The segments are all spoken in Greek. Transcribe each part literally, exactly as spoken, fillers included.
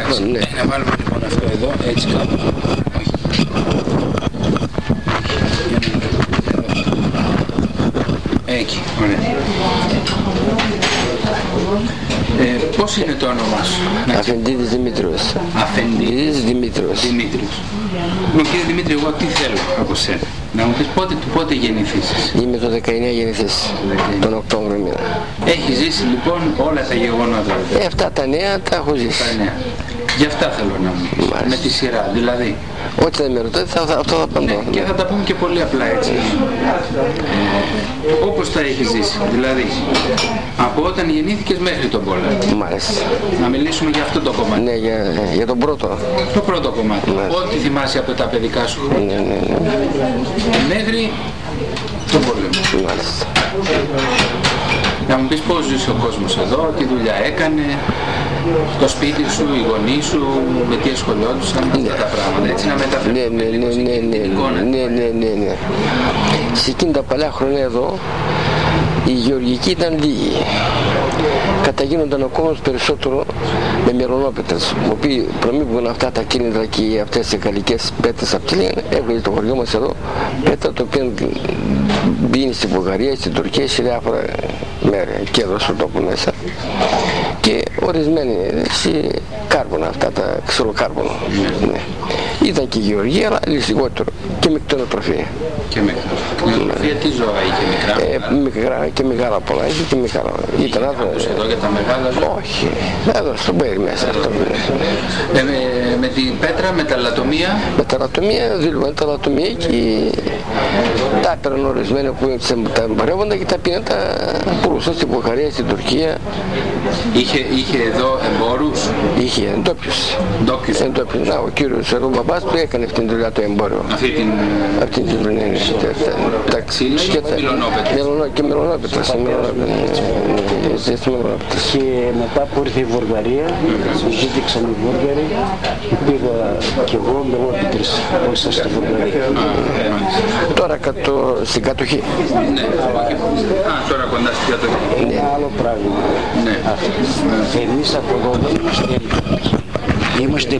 χρόνο, ναι. Να βάλουμε λοιπόν αυτό εδώ, έτσι κάπου. Όχι. Εκεί, ωραία. Ε, πώς είναι το όνομά σου? Αφεντίδης Δημήτριος. Αφεντίδης Δημήτριος. Δημήτριος. Λοιπόν, κύριε Δημήτρη, εγώ τι θέλω από σένα? Να μου πεις πότε, πότε γεννηθείς? Είμαι το δεκαεννιά γεννηθής, τον Οκτώβριο μήνα. Έχεις ζήσει λοιπόν όλα τα γεγονότα? Ε, αυτά τα νέα τα έχω ζήσει. Τα νέα. Γι' αυτά θέλω να μου πεις, με τη σειρά, δηλαδή. Ό,τι θα με ρωτάτε, θα, θα, αυτό θα απαντώ. Ναι, και θα τα πούμε και πολύ απλά έτσι. Ε, όπως τα έχεις ζήσει, δηλαδή από όταν γεννήθηκες μέχρι τον πόλεμο. Μάλιστα. Να μιλήσουμε για αυτό το κομμάτι. Ναι, για, για τον πρώτο. Το πρώτο κομμάτι. Μάλιστα. Ό,τι θυμάσαι από τα παιδικά σου χρόνια. Ναι, ναι, ναι. Μέχρι τον πόλεμο. Μάλιστα. Να μου πεις πώς ζούσε ο κόσμος εδώ, τι δουλειά έκανε, το σπίτι σου, οι γονείς σου, με τι ασχολιόντουσαν, ναι. Αυτά τα πράγματα, έτσι να μεταφέρουμε. Ναι, ναι, ναι, ναι, ναι, ναι, ναι, ναι, ναι. Σε εκείνη τα παλιά χρόνια εδώ, οι γεωργικοί ήταν λίγοι. Καταγίνονταν ο κόσμος περισσότερο με μυρονόπετρες, οι οποίοι προμήθευαν αυτά τα κίνητρα και αυτές οι γαλλικές πέτρες από τη Λίγα. Έβγαλε το χωριό μας εδώ πέτρα, το οποίο μπαίνει στην Βουλγαρία, στην Τουρκία, σε διάφορα μέρη και εδώ στον τόπο μέσα. Και ορισμένοι σε κάρβονα, αυτά τα ξηροκάρβονα. Mm. Ναι. Ήταν και η γεωργία, αλλά λιγότερο. Και με κτηνοτροφία. Και με κτηνοτροφία τι ζώα είχε, μικρά? Ε, μικρά και μεγάλα πολλά, είχε και μεγάλα. Ήταν εδώ για τα μεγάλα ζώα? Όχι, εδώ στο Μπέρι μέσα. Αυτό. Ε, με, με την πέτρα, με τα λατομεία? Με τα λατομεία, δήλωμα τα λατομεία και τα έπαιρναν ορισμένα που τα εμπορεύονταν και τα πήγαν τα πουλούσαν στην Βουλγαρία, στην Τουρκία. Είχε, είχε εδώ εμπόρους? Είχε εντόπιους. Ντόπιους. Εντόπιους. Να, ο κύριος εδώ μπαμπάς του έκανε αυτήν την δουλειά το εμπόριο. Αυτή την... Αυτή την δουλειά είναι. Τα ξύλα ή μελονόπετρες? Και μελονόπετρες. Και μετά που ήρθε η Βουλγαρία, ζήτηξαν οι Βούλγαροι και πήγα και εγώ μελονόπετρες όσα στη Βουλγαρία. Τώρα στην κατοχή. Ναι, α, τώρα κοντά στην κατοχή. Είναι άλλο πράγμα. Ναι. Εμείς από εδώ δεν είμαστε εντόπιοι. Είμαστε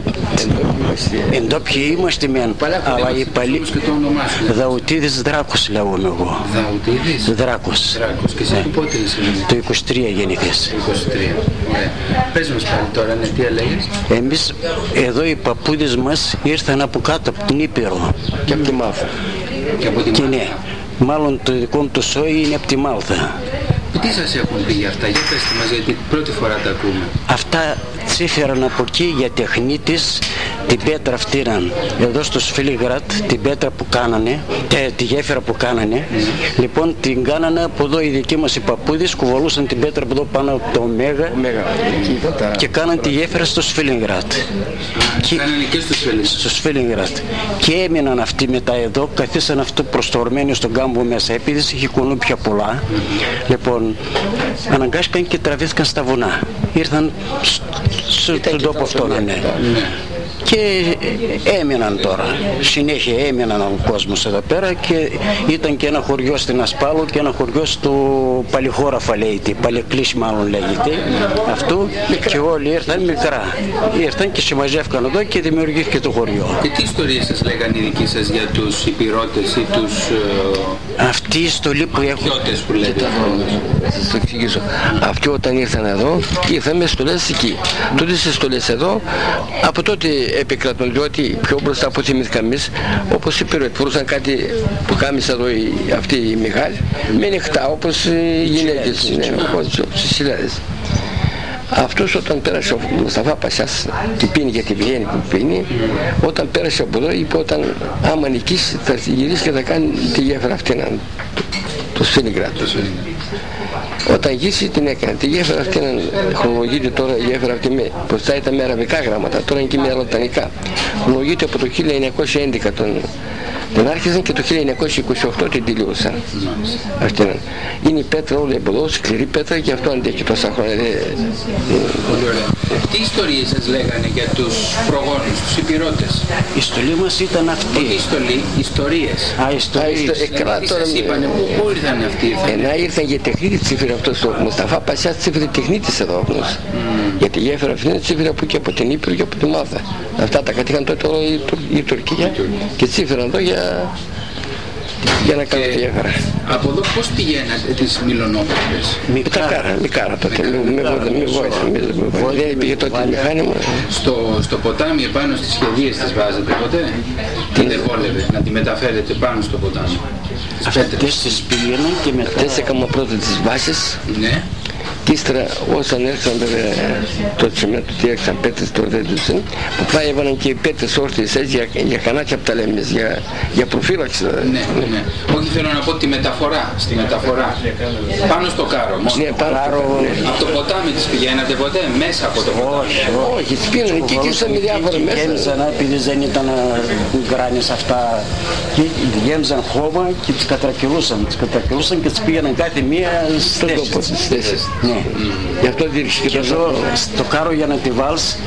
εντόπιοι, είμαστε μεν, αλλά οι παλιοί Δαουτίδης Δράκος λέγομαι εγώ. Δαουτίδης? Δράκος. Δράκος. Και εσύ του πότε είσαι? Το είκοσι τρία γεννηθείς. είκοσι τρία. Ωραία. Πες μας πάλι τώρα, ναι, τι έλεγες? Εμείς εδώ οι παππούδες μας ήρθαν από κάτω από την Ήπειρο. Και από τη Μάλθα. Και από τη Μάλθα. Ναι, μάλλον το δικό μου το σόι είναι από τη Μάλθα. Τι σας έχουν πει για αυτά, για πέστε μας, γιατί πρώτη φορά τα ακούμε. Αυτά τσίφεραν από εκεί για τεχνή της, την πέτρα αυτή εδώ στο Σφίλιγρατ, την πέτρα που κάνανε, τε, τη γέφυρα που κάνανε. Mm. Λοιπόν την κάνανε από εδώ οι δικοί μας οι παππούδες, κουβαλούσαν την πέτρα από εδώ πάνω από το Ωμέγα και, και κάναν τη γέφυρα στο Σφίλιγρατ. Και κάνανε και στο Σφίλιγρατ. Στο Σφίλιγρατ. Και έμειναν αυτοί μετά εδώ, καθίσαν αυτό προστορμένοι στον κάμπο μέσα, επειδή είχε κουνούπια πολλά. Mm. Λοιπόν, αναγκάστηκαν και τραβήθηκαν στα βουνά. Ήρθαν στον τόπο αυτό, ναι. ναι. Και έμειναν τώρα, συνέχεια έμειναν ο κόσμος εδώ πέρα και ήταν και ένα χωριό στην Ασπάλο και ένα χωριό στο Παλιχώραφα λέγεται, Παλικλής μάλλον λέγεται αυτού και όλοι ήρθαν μικρά, ήρθαν και συμμαζεύκαν εδώ και δημιουργήθηκε το χωριό. Και τι ιστορίες σας λέγανε οι δικοί σας για τους υπηρώτες ή τους... Αυτή η στολή που έχουν... που λέτε. Θα σας το εξηγήσω. Αυτοί όταν ήρθαν εδώ ήρθαν με στολές εκεί. Τότε σε στολές εδώ από τότε επικρατούν, διότι πιο μπροστά από θυμήθηκαν εμείς, όπως είπε, φορούσαν κάτι που κάμισα εδώ οι, αυτοί οι μεγάλοι, με νυχτά, όπως οι γυναίκες, ναι, όπως οι συλλάδες. Αυτός όταν πέρασε ο Μουσταφά Πασιάς, τι πίνει και τι βγαίνει που πίνει, όταν πέρασε από εδώ είπε όταν άμα νικήσει θα γυρίσει και θα κάνει τη γέφυρα αυτή, το Σφίλιγρατ. Όταν γύρισε την έκανε. Τη γέφυρα αυτή χρονολογείται τώρα η γέφυρα αυτή με μπροστά ήταν με αραβικά γράμματα, τώρα είναι και με λατινικά. Χρονολογείται από το χίλια εννιακόσια έντεκα τον, Την άρχισαν και το χίλια εννιακόσια είκοσι οκτώ την τελείωσαν. Αυτή είναι. Είναι η πέτρα όλη εμποδός, σκληρή πέτρα και αυτό αντέχει τόσα χρόνια. Πολύ ωραία. Τι ιστορίες σας λέγανε για τους προγόνους, τους υπηρώτες? Η στολή μας ήταν αυτή. Όχι η στολή, ιστορίες. Α, ιστορίες. Τι σας είπανε, πού ήρθαν αυτοί? Ένα ήρθαν για τεχνίτη τσίφυρα αυτός ο Μουσταφά Πασιάς τσίφυρε τεχνίτης εδώ αυτός. Mm. Γιατί γέφυρα αυτή είναι τσίφυρα που και από την Ήπειρο και από τη Μάδα. Αυτά τα κατήχαν τότε οι, οι, οι Τουρκία και τσίφυραν εδώ για, για να κάνουν τη γέφυρα. Από εδώ πώς πηγαίνατε τις Μιλονόπεδες? Μικάρα, Μικάρα τότε, μη βόηθα, δεν υπήρχε τότε μηχάνημα. Στο, στο ποτάμι επάνω στις σχεδίες τις βάζετε ποτέ? Τι δεν βόλευε να τη μεταφέρετε πάνω στο ποτάμι? Αυτές τις πήγαιναν και μετά... Αυτές έκανα πρώτα τις βάσεις. Ναι. Και ύστερα όσαν έρχαν το τσιμέντο, τι έρχαν πέτρες το δέντουσαν, που πάει έβαλαν και οι πέτρες όρθιες έτσι για, για κανάκια από τα λέμες, για, για προφύλαξη. Ναι, ναι, ναι. Όχι, θέλω να πω τη μεταφορά, στη μεταφορά. Πάνω στο κάρο, μόνο. Ναι, πάνω κάρο, ναι. Από το ποτάμι τις πηγαίνατε ποτέ, μέσα από το ποτάμι? Όχι, όχι, τις πήγαιναν εκεί και ήσαν με διάφορα μέσα. Γέμιζαν, επειδή δεν ήταν γκράνες αυτά, και γέμιζαν χώμα και τις κατρακυλούσαν. Τις κατρακυλούσαν και τις πήγαιναν κάθε μία στις θέσεις. Γι' αυτό διήρχε και εδώ στο κάρο για να τη βάλεις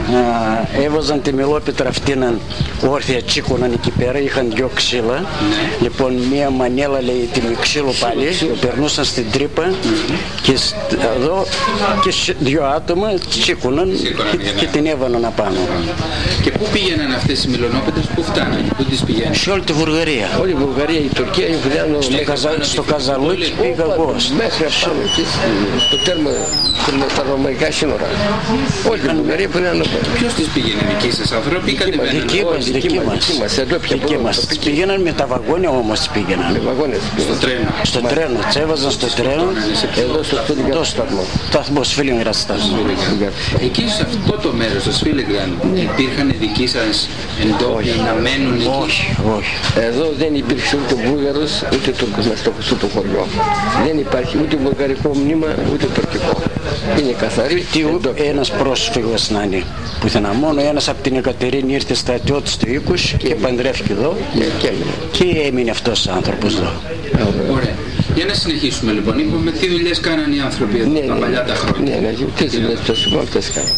έβαζαν τη μελόπετρα αυτήν όρθια, τσίκωναν εκεί πέρα, είχαν δυο ξύλα. Mm-hmm. Λοιπόν μία μανέλα λέει τη με ξύλο πάλι, περνούσαν στην τρύπα mm-hmm. και εδώ και δυο άτομα τσίκωναν και, και, και την έβαλαν απάνω. Mm-hmm. Και πού πήγαιναν αυτές οι Μιλονόπεδες, πού φτάναν, πού τις πηγαίναν? Σε όλη τη Βουλγαρία. Όλη η Βουλγαρία, η Τουρκία, η Βουλγαρία. Στο, Καζα, στο Καζαλούκι πήγα εγώ. Μέχρι απάνω στο τέρμα με τα ρωμαϊκά σύνορα. Όλη η Βουλγαρία που είναι άλλο. Ποιος τις πήγαινε, δική σας άνθρωποι ή κατεβαίνανε? Δική μας, δική μας. Δική μας. Τις πήγαιναν με τα βαγόνια όμως τις πήγαιναν. Με βαγόνια. Στο τρένο. Στο τρένο. Τις έβαζαν στο τρένο. Εδώ στο σταθμό. Σταθμό Σφίλιγκραντ σταθμό. Εκεί σε αυτό το μέρος, στο Σφίλιγκραντ, υπήρχαν δικοί σας εντόπιοι να μένουν εκεί? Όχι, όχι. Εδώ δεν υπήρξε ούτε Βούλγαρος ούτε Τούρκος μες στο το χωριό. Δεν υπάρχει ούτε βουλγαρικό μνήμα ούτε τουρκικό. Είναι καθαρή. Ένας πρόσφυγας να είναι πουθενά. Μόνο ένας από την Εκατερίνη ήρθε στρατιώτης του είκοσι και, και παντρεύτηκε εδώ και, και, έμεινε. και έμεινε αυτός ο άνθρωπος εδώ. Ωραία. Για να συνεχίσουμε λοιπόν. Είπαμε τι δουλειές κάναν οι άνθρωποι εδώ, ναι, τα ναι, παλιά τα χρόνια. Ναι, ναι, τι δουλειές αυτές κάναν.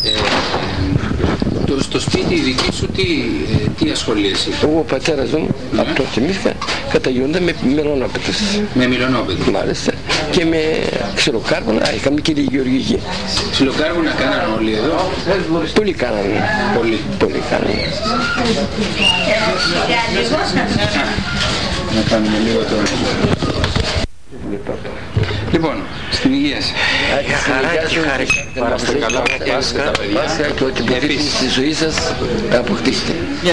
Το, στο σπίτι δική σου τι, τι ασχολίες είχε? Εγώ ο πατέρας μου, ναι. από το θυμήθηκα, καταγιόνταν με Μιλονόπεδες. Με Μιλονόπεδες. Μάλιστα. Και με ξυλοκάρβουνα, α, είχαμε και τη γεωργική. Ξυλοκάρβουνα κάναν όλοι εδώ? Πολύ κάνανε. Πολύ. Πολύ κάνανε. Να κάνουμε λίγο τώρα. Λοιπόν, στην υγεία σας. Χαρά και χάρη. Παράστε καλά, Πάσχα, τα παιδιά. Και ό,τι μπορείτε στη ζωή σας θα αποκτήσετε.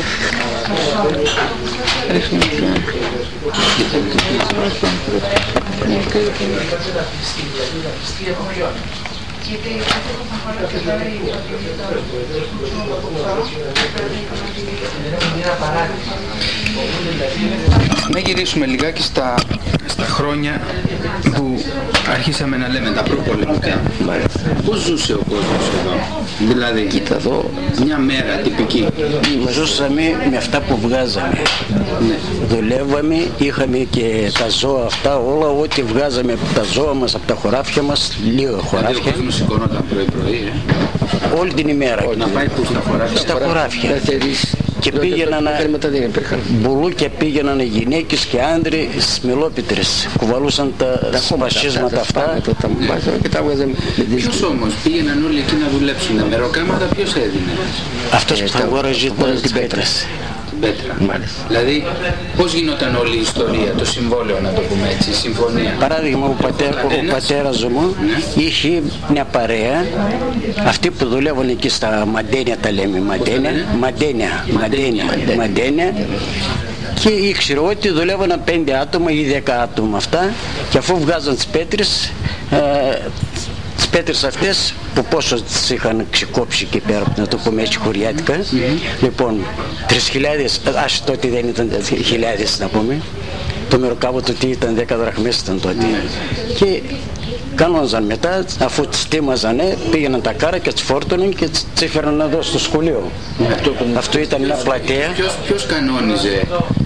Να γυρίσουμε λιγάκι στα, στα χρόνια που αρχίσαμε να λέμε τα προπολεμικά. Πώς ζούσε ο κόσμος εδώ? Δηλαδή, κοίτα εδώ, μια μέρα τυπική. Ζούσαμε με αυτά που βγάζαμε. Ναι. Δουλεύαμε, είχαμε και τα ζώα αυτά, όλα ό,τι βγάζαμε από τα ζώα μας, από τα χωράφια μας, λίγα χωράφια. Δηλαδή ο κόσμος σηκωνόταν πρωί-πρωί, ε? Όλη την ημέρα. Όλη. Να πάει που στα χωράφια? Στα χωράφια. Και πήγαιναν μπουλούκια, πήγαιναν γυναίκες και άντροι στις μελόπιτρες. Κουβαλούσαν τα σπασίσματα αυτά. Ποιος όμως πήγαιναν όλοι εκεί να δουλέψουν? Τα μεροκάματα ποιος έδινε? Αυτός που θα αγόραζε τις πέτρες. Πέτρα. Μάλιστα. Δηλαδή, πώς γινόταν όλη η ιστορία, το συμβόλαιο, να το πούμε έτσι, η συμφωνία? Παράδειγμα, ο, πατέ, ο πατέρας μου ναι. είχε μια παρέα, αυτοί που δουλεύουν εκεί στα μαντένια τα λέμε, μαντένια, μαντένια, μαντένια, μαντένια, και ήξερε ότι δουλεύαν πέντε άτομα ή δέκα άτομα αυτά, και αφού βγάζαν τις πέτρες, ε, τις πέτρες αυτές που πόσο τις είχαν ξεκόψει εκεί πέρα, να το πούμε έτσι χωριάτικα, mm-hmm. λοιπόν τρεις χιλιάδες, ας τότε δεν ήταν χιλιάδες να πούμε, το μεροκάβο τότε ήταν δέκα δραχμές ήταν τότε, mm-hmm. και κάνονταν μετά, αφού τις τίμαζανε, πήγαιναν τα κάρα και τις φόρτωναν και τις έφεραν εδώ στο σχολείο. Mm-hmm. Αυτό, αυτό ήταν μια πλατεία. Ποιος, ποιος κανόνιζε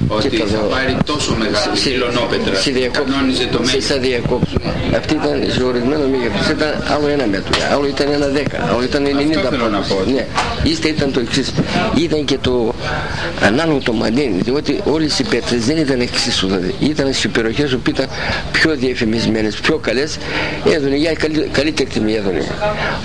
ότι θα πάρει τόσο μεγάλη χιλιονόπετρα, κανόνιζε το μέγεθος. Θα διακόψω. Αυτή ήταν σε ορισμένο μέγεθος, ήταν άλλο ένα μέτρο, άλλο ήταν ένα δέκα, άλλο ήταν ενενήντα. Αυτό θέλω να πω. Ναι. Ύστα ήταν το εξής. Ήταν και το ανάλογο το μαντίνι, διότι όλες οι πέτρες δεν ήταν εξίσου. Δηλαδή. Ήταν στις περιοχές που ήταν πιο διαφημισμένες, πιο καλές, έδωνε για καλή, καλύτερη τιμή έδωνε.